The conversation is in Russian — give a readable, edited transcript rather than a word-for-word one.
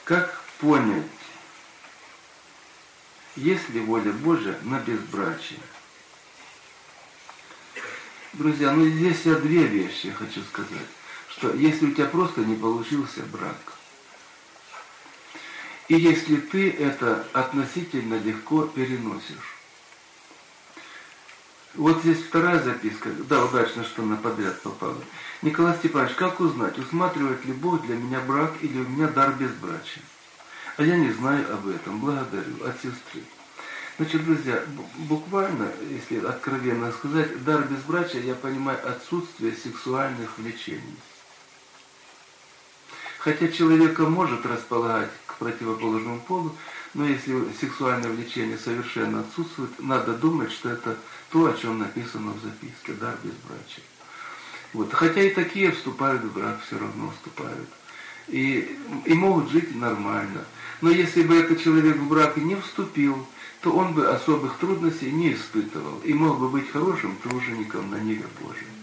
Как понять, есть ли воля Божия на безбрачие? Друзья, здесь я две вещи хочу сказать. Что если у тебя просто не получился брак, и если ты это относительно легко переносишь. Вот здесь вторая записка. Да, удачно, что она подряд попала. Николай Степанович, как узнать, усматривает ли Бог для меня брак или у меня дар безбрачия? А я не знаю об этом. Благодарю. От сестры. Значит, друзья, буквально, если откровенно сказать, дар безбрачия, я понимаю отсутствие сексуальных влечений. Хотя человека может располагать к противоположному полу, но если сексуальное влечение совершенно отсутствует, надо думать, что это то, о чем написано в записке, дар безбрачия. Вот. Хотя и такие вступают в брак, все равно вступают. И могут жить нормально. Но если бы этот человек в брак не вступил, то он бы особых трудностей не испытывал и мог бы быть хорошим тружеником на ниве Божией.